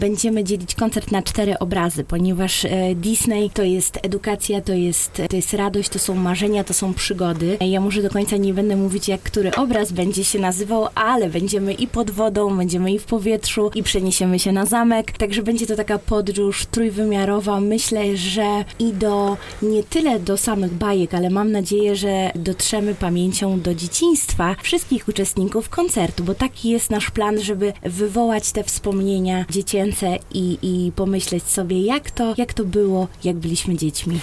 będziemy dzielić koncert na 4 obrazy, ponieważ Disney to jest edukacja, to jest radość, to są marzenia, to są przygody. Ja może do końca nie będę mówić, jak który obraz będzie się nazywał, ale będziemy i pod wodą, będziemy i w powietrzu, i przeniesiemy się na zamek. Także będzie to taka podróż trójwymiarowa. Myślę, że nie tyle do samych bajek, ale mam nadzieję, że dotrzemy pamięcią do dzieciństwa wszystkich uczestników koncertu, bo taki jest nasz plan, żeby wywołać te wspomnienia dziecięce i pomyśleć sobie, jak to było, jak byliśmy dziećmi.